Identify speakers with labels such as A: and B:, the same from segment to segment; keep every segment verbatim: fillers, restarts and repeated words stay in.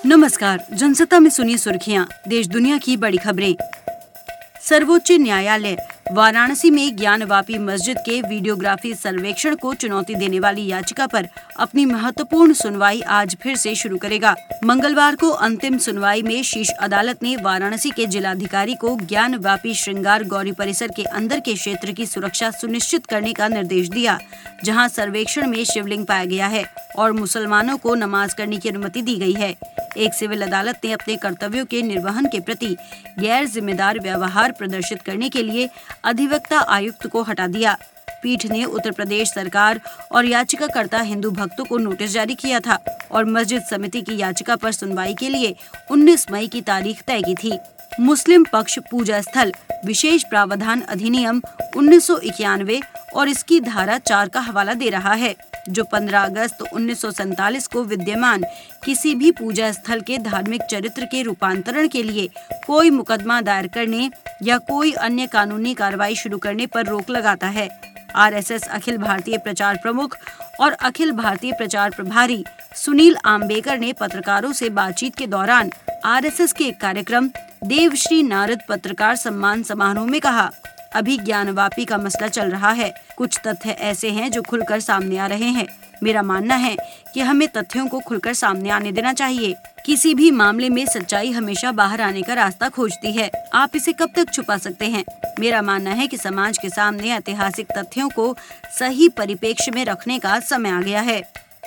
A: नमस्कार, जनसत्ता में सुनिए सुर्खियां, देश दुनिया की बड़ी खबरें। सर्वोच्च न्यायालय वाराणसी में ज्ञानवापी मस्जिद के वीडियोग्राफी सर्वेक्षण को चुनौती देने वाली याचिका पर अपनी महत्वपूर्ण सुनवाई आज फिर से शुरू करेगा। मंगलवार को अंतिम सुनवाई में शीर्ष अदालत ने वाराणसी के जिलाधिकारी को ज्ञानवापी श्रृंगार गौरी परिसर के अंदर के क्षेत्र की सुरक्षा सुनिश्चित करने का निर्देश दिया, जहां सर्वेक्षण में शिवलिंग पाया गया है और मुसलमानों को नमाज करने की अनुमति दी गई है। एक सिविल अदालत ने अपने कर्तव्यों के निर्वहन के प्रति गैर जिम्मेदार व्यवहार प्रदर्शित करने के लिए अधिवक्ता आयुक्त को हटा दिया। पीठ ने उत्तर प्रदेश सरकार और याचिकाकर्ता हिंदू भक्तों को नोटिस जारी किया था और मस्जिद समिति की याचिका पर सुनवाई के लिए उन्नीस मई की तारीख तय की थी। मुस्लिम पक्ष पूजा स्थल विशेष प्रावधान अधिनियम उन्नीस सौ इक्यानवे और इसकी धारा चार का हवाला दे रहा है, जो पंद्रह अगस्त उन्नीस सौ सैंतालीस को विद्यमान किसी भी पूजा स्थल के धार्मिक चरित्र के रूपांतरण के लिए कोई मुकदमा दायर करने या कोई अन्य कानूनी कार्रवाई शुरू करने पर रोक लगाता है। आरएसएस अखिल भारतीय प्रचार प्रमुख और अखिल भारतीय प्रचार प्रभारी सुनील आम्बेकर ने पत्रकारों से बातचीत के दौरान आरएसएस के एक कार्यक्रम देवश्री नारद पत्रकार सम्मान समारोह में कहा, अभी ज्ञानवापी का मसला चल रहा है। कुछ तथ्य ऐसे हैं जो खुलकर सामने आ रहे हैं। मेरा मानना है कि हमें तथ्यों को खुलकर सामने आने देना चाहिए। किसी भी मामले में सच्चाई हमेशा बाहर आने का रास्ता खोजती है। आप इसे कब तक छुपा सकते हैं? मेरा मानना है कि समाज के सामने ऐतिहासिक तथ्यों को सही परिप्रेक्ष्य में रखने का समय आ गया है।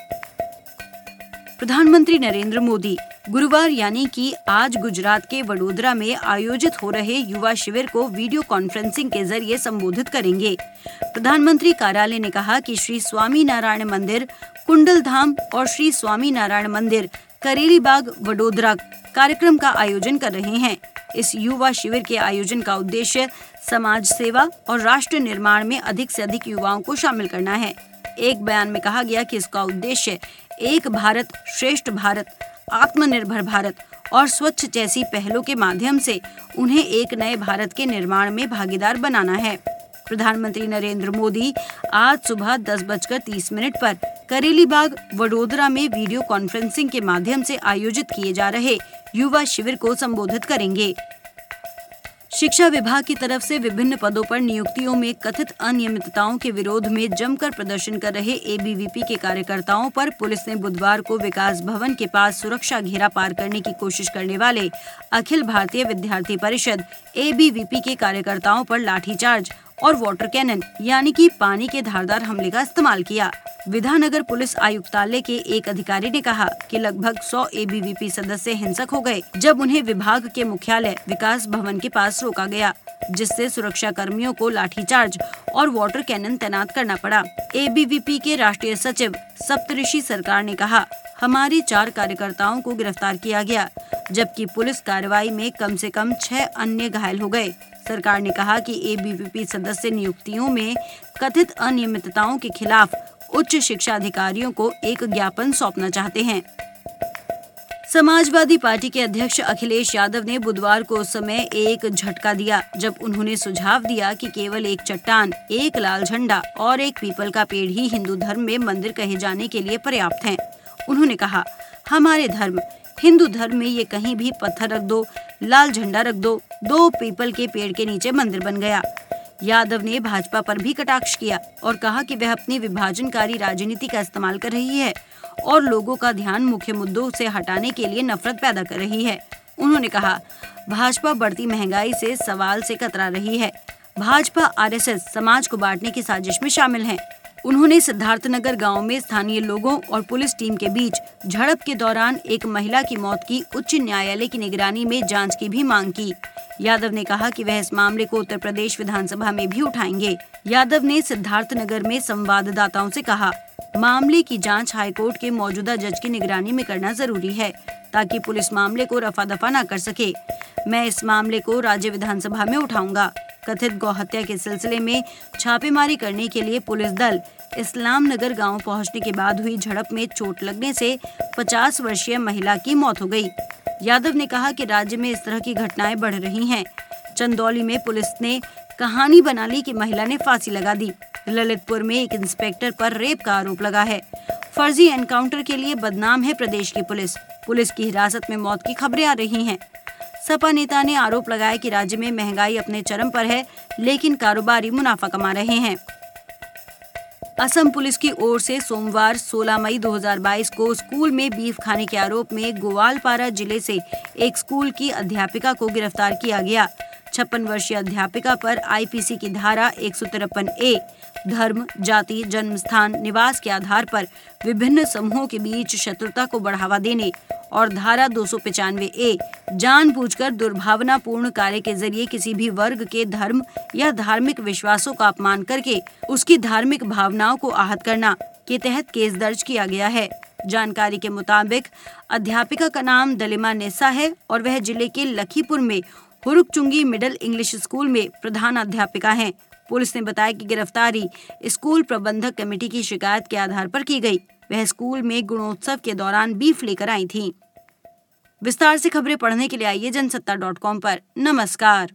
A: प्रधानमंत्री नरेंद्र मोदी गुरुवार यानी कि आज गुजरात के वडोदरा में आयोजित हो रहे युवा शिविर को वीडियो कॉन्फ्रेंसिंग के जरिए संबोधित करेंगे। प्रधानमंत्री कार्यालय ने कहा कि श्री स्वामी नारायण मंदिर कुंडल धाम और श्री स्वामी नारायण मंदिर करेली बाग वडोदरा कार्यक्रम का आयोजन कर रहे हैं। इस युवा शिविर के आयोजन का उद्देश्य समाज सेवा और राष्ट्र निर्माण में अधिक से अधिक युवाओं को शामिल करना है। एक बयान में कहा गया कि इसका उद्देश्य एक भारत श्रेष्ठ भारत, आत्मनिर्भर भारत और स्वच्छ जैसी पहलों के माध्यम से उन्हें एक नए भारत के निर्माण में भागीदार बनाना है। प्रधानमंत्री नरेंद्र मोदी आज सुबह दस बजकर तीस मिनट पर करेली बाग वडोदरा में वीडियो कॉन्फ्रेंसिंग के माध्यम से आयोजित किए जा रहे युवा शिविर को संबोधित करेंगे। शिक्षा विभाग की तरफ से विभिन्न पदों पर नियुक्तियों में कथित अनियमितताओं के विरोध में जमकर प्रदर्शन कर रहे एबीवीपी के कार्यकर्ताओं पर पुलिस ने बुधवार को विकास भवन के पास सुरक्षा घेरा पार करने की कोशिश करने वाले अखिल भारतीय विद्यार्थी परिषद एबीवीपी के कार्यकर्ताओं पर लाठीचार्ज और वाटर कैनन यानी कि पानी के धारदार हमले का इस्तेमाल किया। विधानगर पुलिस आयुक्तालय के एक अधिकारी ने कहा कि लगभग सौ एबीवीपी सदस्य हिंसक हो गए जब उन्हें विभाग के मुख्यालय विकास भवन के पास रोका गया, जिससे सुरक्षा कर्मियों को लाठीचार्ज और वाटर कैनन तैनात करना पड़ा। एबीवीपी के राष्ट्रीय सचिव सप्तऋषि सरकार ने कहा, हमारे चार कार्यकर्ताओं को गिरफ्तार किया गया, जबकि पुलिस कार्रवाई में कम से कम छह अन्य घायल हो गए। सरकार ने कहा कि एबीवीपी सदस्य नियुक्तियों में कथित अनियमितताओं के खिलाफ उच्च शिक्षा अधिकारियों को एक ज्ञापन सौंपना चाहते हैं। समाजवादी पार्टी के अध्यक्ष अखिलेश यादव ने बुधवार को उस समय एक झटका दिया जब उन्होंने सुझाव दिया कि केवल एक चट्टान, एक लाल झंडा और एक पीपल का पेड़ ही हिंदू धर्म में मंदिर कहे जाने के लिए पर्याप्त हैं। उन्होंने कहा, हमारे धर्म हिंदू धर्म में ये कहीं भी पत्थर रख दो, लाल झंडा रख दो, दो पीपल के पेड़ के नीचे मंदिर बन गया। यादव ने भाजपा पर भी कटाक्ष किया और कहा कि वह अपनी विभाजनकारी राजनीति का इस्तेमाल कर रही है और लोगों का ध्यान मुख्य मुद्दों से हटाने के लिए नफरत पैदा कर रही है। उन्होंने कहा, भाजपा बढ़ती महंगाई से सवाल से कतरा रही है। भाजपा आरएसएस समाज को बांटने की साजिश में शामिल है। उन्होंने सिद्धार्थनगर गांव में स्थानीय लोगों और पुलिस टीम के बीच झड़प के दौरान एक महिला की मौत की उच्च न्यायालय की निगरानी में जांच की भी मांग की। यादव ने कहा कि वह इस मामले को उत्तर प्रदेश विधानसभा में भी उठाएंगे। यादव ने सिद्धार्थनगर में संवाददाताओं से कहा, मामले की जांच हाईकोर्ट के मौजूदा जज की निगरानी में करना जरूरी है ताकि पुलिस मामले को रफा दफा न कर सके। मैं इस मामले को राज्य विधानसभा में उठाऊंगा। कथित गौहत्या के सिलसिले में छापेमारी करने के लिए पुलिस दल इस्लाम नगर गाँव पहुँचने के बाद हुई झड़प में चोट लगने से पचास वर्षीय महिला की मौत हो गयी। यादव ने कहा कि राज्य में इस तरह की घटनाएं बढ़ रही हैं। चंदौली में पुलिस ने कहानी बना ली कि महिला ने फांसी लगा दी। ललितपुर में एक इंस्पेक्टर पर रेप का आरोप लगा है। फर्जी एनकाउंटर के लिए बदनाम है प्रदेश की पुलिस। पुलिस की हिरासत में मौत की खबरें आ रही हैं। सपा नेता ने आरोप लगाया कि राज्य में महंगाई अपने चरम पर है, लेकिन कारोबारी मुनाफा कमा रहे हैं। असम पुलिस की ओर से सोमवार सोलह मई दो हज़ार बाईस को स्कूल में बीफ खाने के आरोप में गोवालपारा जिले से एक स्कूल की अध्यापिका को गिरफ्तार किया गया। छप्पन वर्षीय अध्यापिका पर आईपीसी की धारा एक सौ तिरपन ए धर्म, जाति, जन्म स्थान, निवास के आधार पर विभिन्न समूहों के बीच शत्रुता को बढ़ावा देने और धारा दो सौ पचानवे ए जानबूझकर दुर्भावनापूर्ण कार्य के जरिए किसी भी वर्ग के धर्म या धार्मिक विश्वासों का अपमान करके उसकी धार्मिक भावनाओं को आहत करना के तहत केस दर्ज किया गया है। जानकारी के मुताबिक अध्यापिका का नाम दलिमा नेसा है और वह जिले के लखीपुर में हुरुकचुंगी मिडिल इंग्लिश स्कूल में प्रधान अध्यापिका हैं। पुलिस ने बताया कि गिरफ्तारी स्कूल प्रबंधक कमेटी की शिकायत के आधार पर की गई। वह स्कूल में गुणोत्सव के दौरान बीफ लेकर आई थीं। विस्तार से खबरें पढ़ने के लिए आइए जनसत्ता डॉट कॉम पर। नमस्कार।